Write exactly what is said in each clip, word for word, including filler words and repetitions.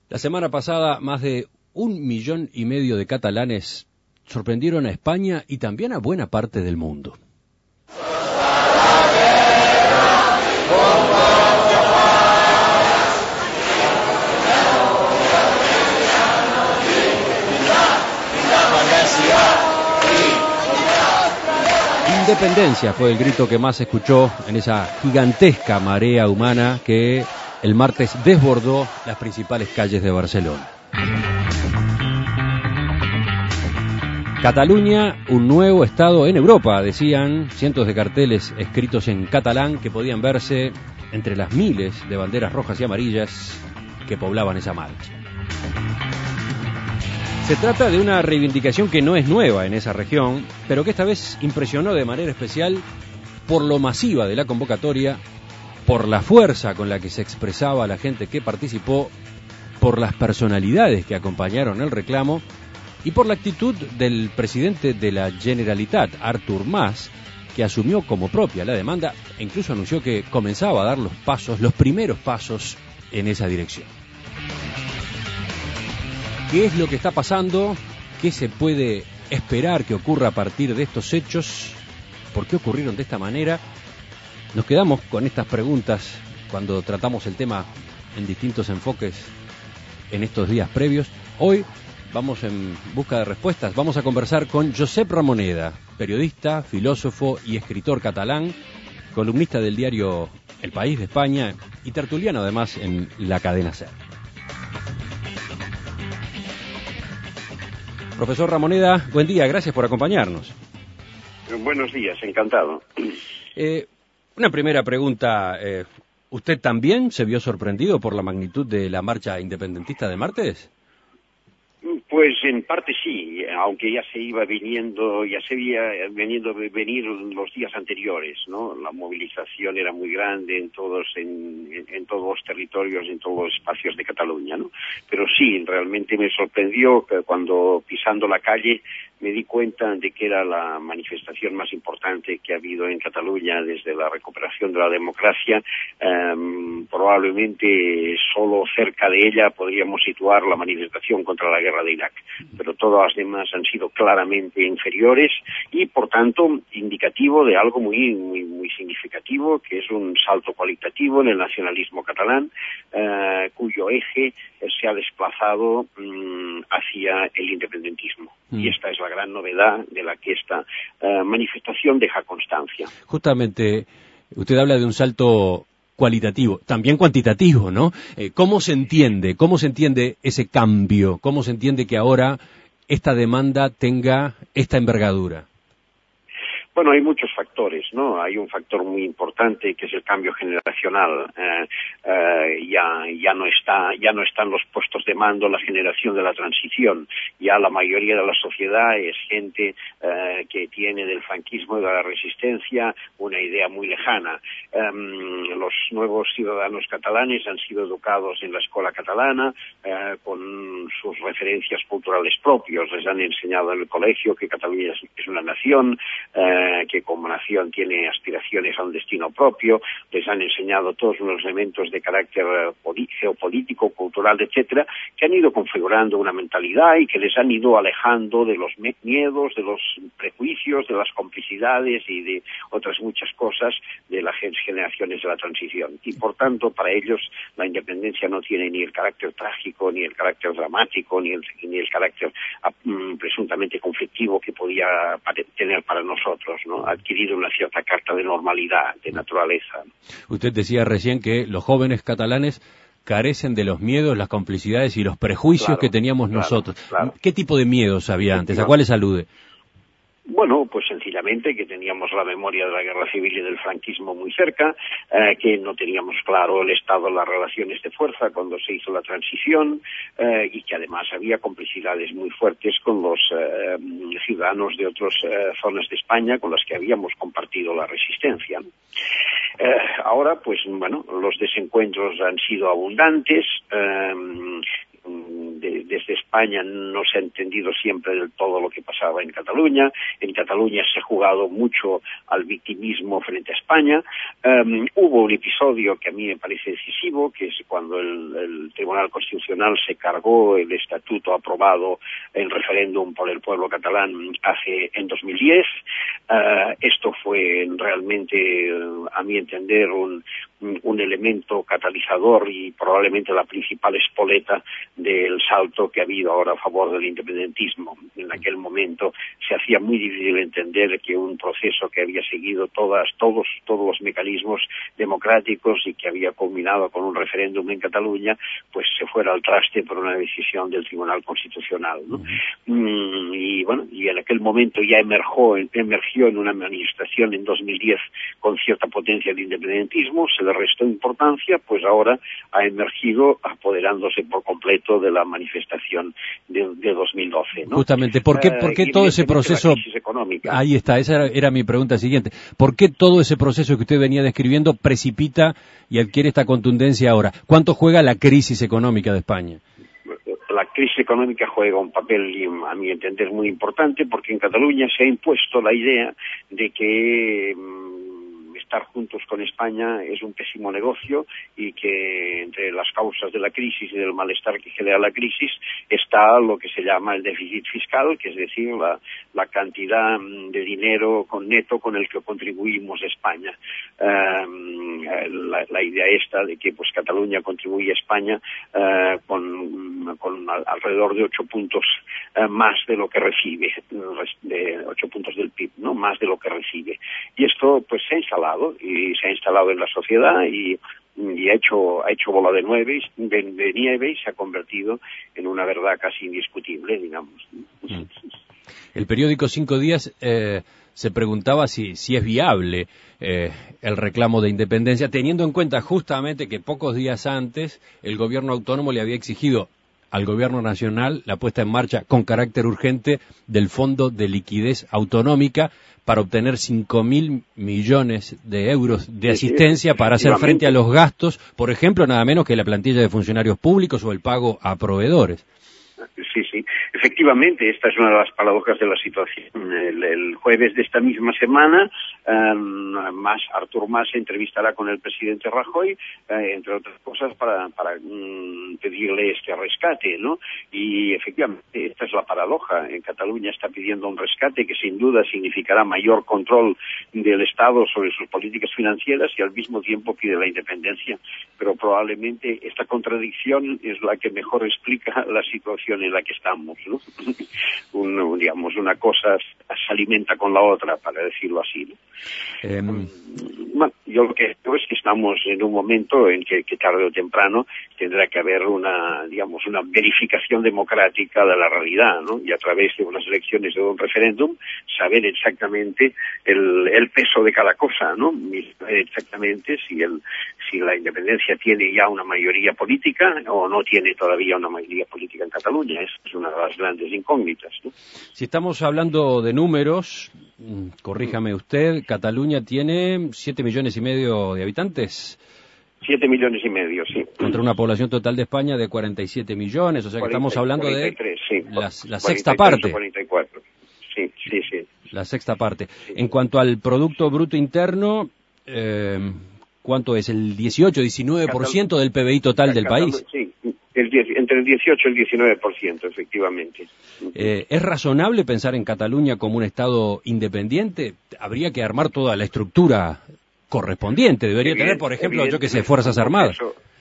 La semana pasada, más de un millón y medio de catalanes sorprendieron a España y también a buena parte del mundo. Independencia fue el grito que más se escuchó en esa gigantesca marea humana que el martes desbordó las principales calles de Barcelona. Cataluña, un nuevo estado en Europa, decían cientos de carteles escritos en catalán que podían verse entre las miles de banderas rojas y amarillas que poblaban esa marcha. Se trata de una reivindicación que no es nueva en esa región, pero que esta vez impresionó de manera especial por lo masiva de la convocatoria, por la fuerza con la que se expresaba la gente que participó, por las personalidades que acompañaron el reclamo y por la actitud del presidente de la Generalitat, Artur Mas, que asumió como propia la demanda e incluso anunció que comenzaba a dar los pasos, los primeros pasos en esa dirección. ¿Qué es lo que está pasando? ¿Qué se puede esperar que ocurra a partir de estos hechos? ¿Por qué ocurrieron de esta manera? Nos quedamos con estas preguntas cuando tratamos el tema en distintos enfoques en estos días previos. Hoy vamos en busca de respuestas. Vamos a conversar con Josep Ramoneda, periodista, filósofo y escritor catalán, columnista del diario El País de España y tertuliano además en la cadena SER. Profesor Ramoneda, buen día, gracias por acompañarnos. Buenos días, encantado. Eh, una primera pregunta, eh, ¿usted también se vio sorprendido por la magnitud de la marcha independentista de martes? Pues en parte sí, aunque ya se iba viniendo, ya se iba veniendo venir los días anteriores, ¿no? La movilización era muy grande en todos, en, en, en todos los territorios, en todos los espacios de Cataluña, ¿no? Pero sí, realmente me sorprendió que cuando pisando la calle me di cuenta de que era la manifestación más importante que ha habido en Cataluña desde la recuperación de la democracia. Um, probablemente solo cerca de ella podríamos situar la manifestación contra la guerra de Irak, pero todas las demás han sido claramente inferiores y, por tanto, indicativo de algo muy, muy, muy significativo, que es un salto cualitativo en el nacionalismo catalán, uh, cuyo eje se ha desplazado um, hacia el independentismo. Mm. Y esta es la gran novedad de la que esta uh, manifestación deja constancia. Justamente, usted habla de un salto cualitativo, también cuantitativo, ¿no? Eh, ¿Cómo se entiende? ¿Cómo se entiende ese cambio? ¿Cómo se entiende que ahora esta demanda tenga esta envergadura? Bueno, hay muchos factores, ¿no? Hay un factor muy importante que es el cambio generacional. Eh, eh, ya, ya no está, ya no están los puestos de mando la generación de la transición. Ya la mayoría de la sociedad es gente eh, que tiene del franquismo y de la resistencia una idea muy lejana. Eh, los nuevos ciudadanos catalanes han sido educados en la escuela catalana eh, con sus referencias culturales propios. Les han enseñado en el colegio que Cataluña es una nación, eh, que como nación tiene aspiraciones a un destino propio, les han enseñado todos unos elementos de carácter geopolítico, cultural, etcétera, que han ido configurando una mentalidad y que les han ido alejando de los miedos, de los prejuicios, de las complicidades y de otras muchas cosas de las generaciones de la transición. Y por tanto, para ellos la independencia no tiene ni el carácter trágico, ni el carácter dramático, ni el, ni el carácter um, presuntamente conflictivo que podía tener para nosotros, ¿no? Ha adquirido una cierta carta de normalidad, de naturaleza. Usted decía recién que los jóvenes catalanes carecen de los miedos, las complicidades y los prejuicios claro, que teníamos claro, nosotros. Claro. ¿Qué tipo de miedos había antes? ¿A cuáles alude? Bueno, pues sencillamente que teníamos la memoria de la guerra civil y del franquismo muy cerca, eh, que no teníamos claro el estado de las relaciones de fuerza cuando se hizo la transición eh, y que además había complicidades muy fuertes con los eh, ciudadanos de otras eh, zonas de España con las que habíamos compartido la resistencia. Eh, ahora, pues bueno, los desencuentros han sido abundantes. Eh, de, desde España no se ha entendido siempre del todo lo que pasaba en Cataluña. En Cataluña se ha jugado mucho al victimismo frente a España. Um, hubo un episodio que a mí me parece decisivo, que es cuando el, el Tribunal Constitucional se cargó el estatuto aprobado en referéndum por el pueblo catalán hace en dos mil diez. Uh, esto fue realmente, uh, a mi entender, un, un elemento catalizador y probablemente la principal espoleta del salto que ha habido ahora a favor del independentismo. En aquel momento se hacía muy difícil entender que un proceso que había seguido todas, todos, todos los mecanismos democráticos y que había culminado con un referéndum en Cataluña, pues se fuera al traste por una decisión del Tribunal Constitucional, ¿no? Uh-huh. Mm, y bueno, y en aquel momento ya emergió, emergió en una manifestación en dos mil diez con cierta potencia de independentismo, se le restó importancia, pues ahora ha emergido apoderándose por completo de la manifestación de, de dos mil doce, ¿no? Justamente, ¿por qué, por qué uh, todo ese proceso? Ahí está, esa era, era mi pregunta siguiente. ¿Por qué todo ese proceso que usted venía describiendo precipita y adquiere esta contundencia ahora? ¿Cuánto juega la crisis económica de España? La crisis económica juega un papel, a mi entender, muy importante, porque en Cataluña se ha impuesto la idea de que mmm, estar juntos con España es un pésimo negocio y que entre las causas de la crisis y del malestar que genera la crisis está lo que se llama el déficit fiscal, que es decir, la, la cantidad de dinero con neto con el que contribuimos a España. Um, la, la idea esta de que pues Cataluña contribuye a España uh, con, con alrededor de ocho puntos uh, más de lo que recibe, de ocho puntos del P I B, ¿no? Más de lo que recibe. Y esto pues se ha instalado y se ha instalado en la sociedad y y ha hecho ha hecho bola de nieve, de, de nieve y se ha convertido en una verdad casi indiscutible, digamos. Mm. El periódico Cinco Días eh, se preguntaba si, si es viable eh, el reclamo de independencia, teniendo en cuenta justamente que pocos días antes el gobierno autónomo le había exigido al gobierno nacional la puesta en marcha con carácter urgente del Fondo de Liquidez Autonómica para obtener cinco mil millones de euros de asistencia para hacer frente a los gastos, por ejemplo, nada menos que la plantilla de funcionarios públicos o el pago a proveedores. Sí, sí. Efectivamente, esta es una de las paradojas de la situación. El, el jueves de esta misma semana, um, más Artur Mas se entrevistará con el presidente Rajoy, uh, entre otras cosas, para, para um, pedirle este rescate, ¿no? Y efectivamente, esta es la paradoja. En Cataluña está pidiendo un rescate que sin duda significará mayor control del Estado sobre sus políticas financieras y al mismo tiempo pide la independencia. Pero probablemente esta contradicción es la que mejor explica la situación en la que estamos, ¿no? Un, digamos, una cosa se alimenta con la otra, para decirlo así, ¿no? Eh... Bueno, yo lo que creo es que estamos en un momento en que, que tarde o temprano tendrá que haber una, digamos, una verificación democrática de la realidad, ¿no? Y a través de unas elecciones o de un referéndum, saber exactamente el, el peso de cada cosa, ¿no? Y saber exactamente si el, si la independencia tiene ya una mayoría política o no tiene todavía una mayoría política en Cataluña. Esa es una de las grandes incógnitas, ¿no? Si estamos hablando de números, corríjame usted, Cataluña tiene siete millones y medio de habitantes. Siete millones y medio, sí. Contra una población total de España de cuarenta y siete millones, o sea que cuarenta, estamos hablando cuarenta y tres, de sí. la, la sexta parte. cuarenta y cuatro. Sí, sí, sí. La sexta parte. Sí. En cuanto al Producto Bruto Interno, eh, ¿cuánto es? ¿El dieciocho, diecinueve por ciento del P B I total del país? Sí, el diez, entre el dieciocho y el diecinueve por ciento, efectivamente. Eh, ¿Es razonable pensar en Cataluña como un Estado independiente? Habría que armar toda la estructura correspondiente. Debería tener, por ejemplo, yo que sé, Fuerzas Armadas.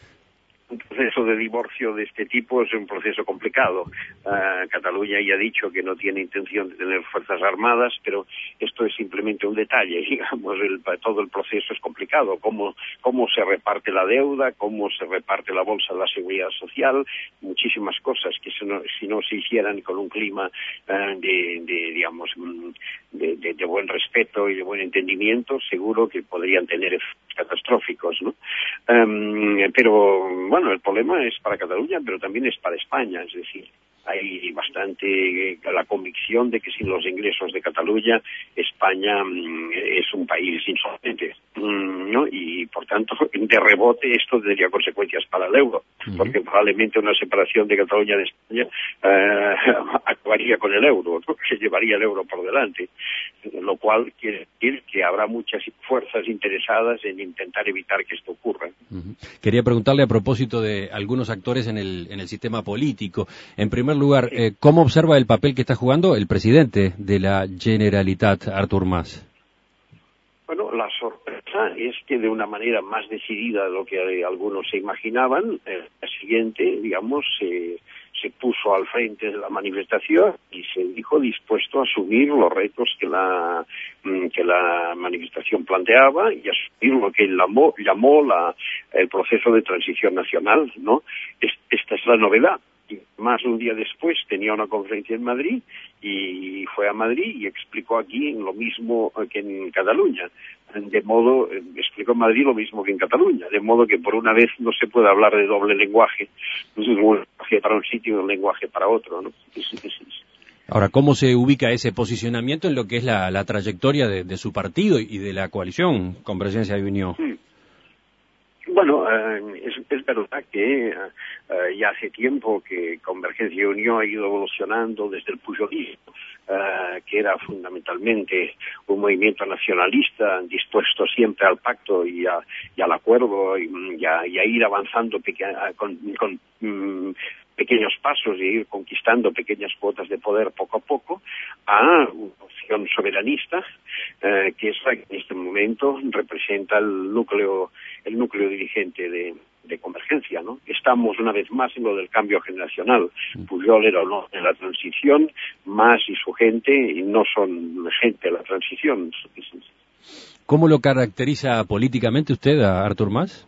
Un proceso de divorcio de este tipo es un proceso complicado. Uh, Cataluña ya ha dicho que no tiene intención de tener fuerzas armadas, pero esto es simplemente un detalle, digamos, el, todo el proceso es complicado. Cómo, cómo se reparte la deuda, cómo se reparte la bolsa de la seguridad social, muchísimas cosas que si no, si no se hicieran con un clima uh, de, de, digamos, de, de, de buen respeto y de buen entendimiento, seguro que podrían tener efectos catastróficos, ¿no? Um, pero, bueno, el problema es para Cataluña, pero también es para España, es decir, hay bastante eh, la convicción de que sin los ingresos de Cataluña, España mm, es un país insolvente, mm, ¿no? Y por tanto, de rebote, esto tendría consecuencias para el euro, uh-huh. porque probablemente una separación de Cataluña de España eh, acabaría con el euro, ¿no? Que llevaría el euro por delante, lo cual quiere decir que habrá muchas fuerzas interesadas en intentar evitar que esto ocurra. Uh-huh. Quería preguntarle a propósito de algunos actores en el, en el sistema político. En primer lugar, eh, ¿cómo observa el papel que está jugando el presidente de la Generalitat, Artur Mas? Bueno, la sorpresa es que de una manera más decidida de lo que algunos se imaginaban, el siguiente, digamos, se, se puso al frente de la manifestación y se dijo dispuesto a asumir los retos que la que la manifestación planteaba y asumir lo que él llamó, llamó la, el proceso de transición nacional, ¿no? Es, esta es la novedad. Y más de un día después tenía una conferencia en Madrid y fue a Madrid y explicó aquí lo mismo que en Cataluña. De modo, explicó en Madrid lo mismo que en Cataluña, de modo que por una vez no se puede hablar de doble lenguaje, un lenguaje para un sitio y un lenguaje para otro, ¿no? Ahora, ¿cómo se ubica ese posicionamiento en lo que es la, la trayectoria de, de su partido y de la coalición Convergencia y Unión? Sí. Bueno, eh, es, es verdad que eh, ya hace tiempo que Convergencia y Unión ha ido evolucionando desde el pujolismo, eh, que era fundamentalmente un movimiento nacionalista dispuesto siempre al pacto y, a, y al acuerdo y, y, a, y a ir avanzando peque- con, con mm, pequeños pasos y ir conquistando pequeñas cuotas de poder poco a poco, a una opción soberanista, eh, que es la que en este momento representa el núcleo el núcleo dirigente de, de Convergencia, ¿no? Estamos una vez más en lo del cambio generacional. Pujol era no en la transición, Mas y su gente y no son gente de la transición. ¿Cómo lo caracteriza políticamente usted a Artur Mas?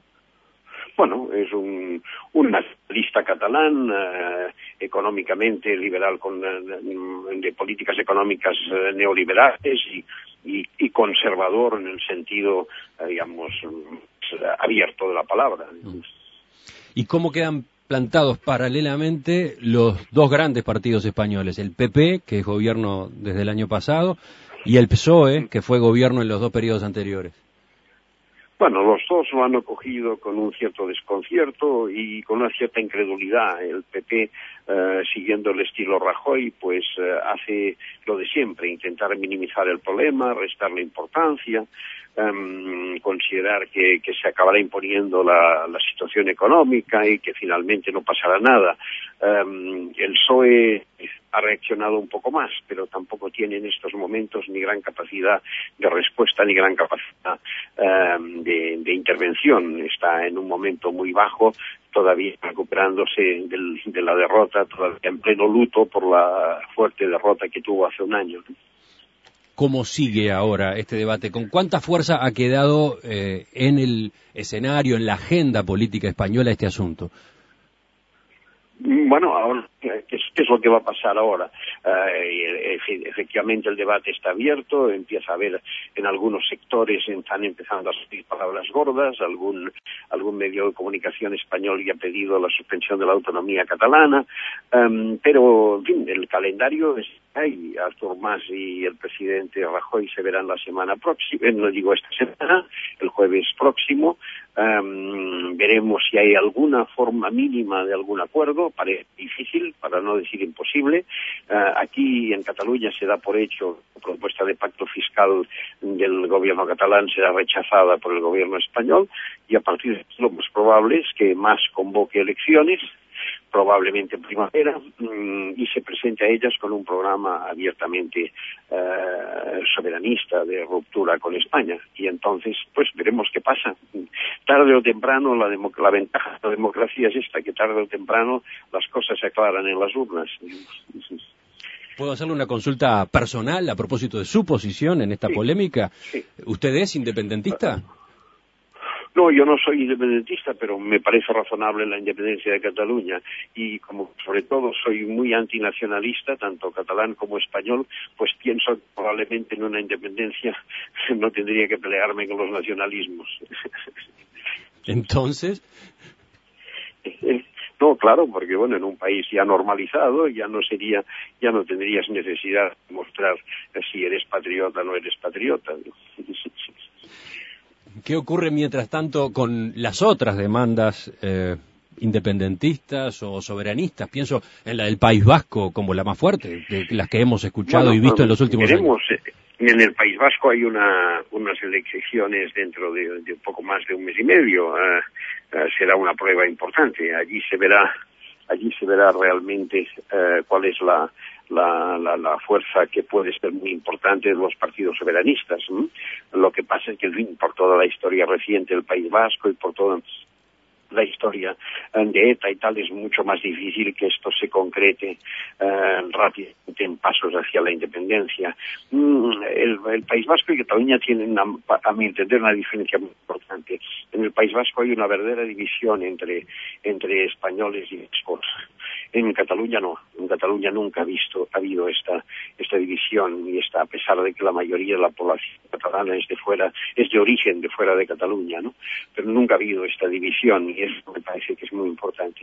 Bueno, es un, un nacionalista catalán, eh, económicamente liberal, con eh, de políticas económicas eh, neoliberales y, y, y conservador en el sentido, eh, digamos, abierto de la palabra. ¿Y cómo quedan plantados paralelamente los dos grandes partidos españoles? El P P, que es gobierno desde el año pasado, y el P S O E, que fue gobierno en los dos periodos anteriores. Bueno, los dos lo han acogido con un cierto desconcierto y con una cierta incredulidad. El P P, eh, siguiendo el estilo Rajoy, pues eh, hace lo de siempre, intentar minimizar el problema, restarle importancia, um, considerar que, que se acabará imponiendo la, la situación económica y que finalmente no pasará nada. Um, el P S O E ha reaccionado un poco más, pero tampoco tiene en estos momentos ni gran capacidad de respuesta ni gran capacidad um, de, de intervención. Está en un momento muy bajo, todavía recuperándose del, de la derrota, todavía en pleno luto por la fuerte derrota que tuvo hace un año. ¿Cómo sigue ahora este debate? ¿Con cuánta fuerza ha quedado eh, en el escenario, en la agenda política española este asunto? Bueno, ahora, ¿qué es, qué es lo que va a pasar ahora? Eh, efectivamente el debate está abierto, empieza a haber en algunos sectores, están empezando a salir palabras gordas, algún algún medio de comunicación español ya ha pedido la suspensión de la autonomía catalana, um, pero, en fin, el calendario es ahí. Artur Mas y el presidente Rajoy se verán la semana próxima, eh, no digo esta semana, el jueves próximo. Um, veremos si hay alguna forma mínima de algún acuerdo. Parece difícil, para no decir imposible. Uh, aquí en Cataluña se da por hecho la propuesta de pacto fiscal del gobierno catalán será rechazada por el gobierno español y a partir de lo más probable es que Mas convoque elecciones, probablemente en primavera, mmm, y se presente a ellas con un programa abiertamente uh, soberanista de ruptura con España. Y entonces, pues veremos qué pasa. Tarde o temprano, la, democ- la ventaja de la democracia es esta, que tarde o temprano las cosas se aclaran en las urnas. ¿Puedo hacerle una consulta personal a propósito de su posición en esta Sí, polémica? sí. ¿Usted es independentista? No, yo no soy independentista, pero me parece razonable la independencia de Cataluña y como sobre todo soy muy antinacionalista, tanto catalán como español, pues pienso que probablemente en una independencia no tendría que pelearme con los nacionalismos. Entonces... No, claro, porque bueno, en un país ya normalizado ya no sería, ya no tendrías necesidad de mostrar si eres patriota o no eres patriota. ¿Qué ocurre mientras tanto con las otras demandas eh, independentistas o soberanistas? Pienso en la del País Vasco como la más fuerte, de las que hemos escuchado bueno, y visto en los últimos veremos, años. En el País Vasco hay una, unas elecciones dentro de, de un poco más de un mes y medio. Uh, uh, será una prueba importante. Allí se verá, allí se verá realmente uh, cuál es la, la, la, la fuerza que puede ser muy importante de los partidos soberanistas. ¿Mm? Lo que pasa es que, en fin, por toda la historia reciente del País Vasco y por toda la historia de ETA y tal, es mucho más difícil que esto se concrete uh, rápidamente en pasos hacia la independencia. Mm, el, el País Vasco y Cataluña tienen, una, a mi entender, una diferencia muy importante. En el País Vasco hay una verdadera división entre, entre españoles y vascos. En Cataluña no. En Cataluña nunca ha visto, ha habido esta, esta división y esta, a pesar de que la mayoría de la población catalana es de fuera, es de origen de fuera de Cataluña, ¿no? Pero nunca ha habido esta división y eso me parece que es muy importante.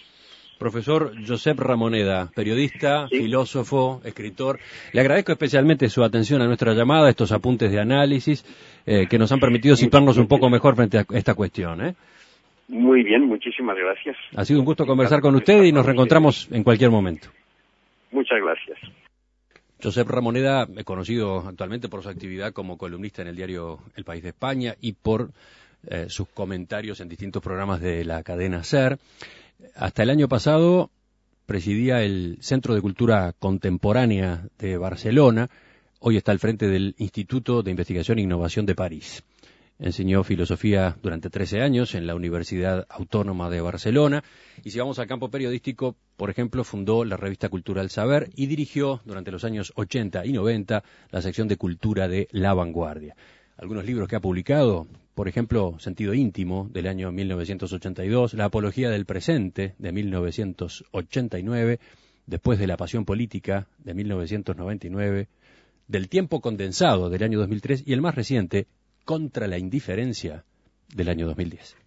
Profesor Josep Ramoneda, periodista, ¿Sí? filósofo, escritor. Le agradezco especialmente su atención a nuestra llamada, estos apuntes de análisis eh, que nos han permitido situarnos un poco mejor frente a esta cuestión, ¿eh? Muy bien, muchísimas gracias. Ha sido un gusto conversar con usted y nos reencontramos en cualquier momento. Muchas gracias. Josep Ramoneda, conocido actualmente por su actividad como columnista en el diario El País de España y por eh, sus comentarios en distintos programas de la cadena SER. Hasta el año pasado presidía el Centro de Cultura Contemporánea de Barcelona. Hoy está al frente del Instituto de Investigación e Innovación de París. Enseñó filosofía durante trece años en la Universidad Autónoma de Barcelona y si vamos al campo periodístico, por ejemplo, fundó la revista Cultural Saber y dirigió durante los años ochenta y noventa la sección de cultura de La Vanguardia. Algunos libros que ha publicado, por ejemplo, Sentido Íntimo del año mil novecientos ochenta y dos, La Apología del Presente de mil novecientos ochenta y nueve, Después de la Pasión Política de mil novecientos noventa y nueve, Del Tiempo Condensado del año dos mil tres y el más reciente, Contra la Indiferencia del año dos mil diez.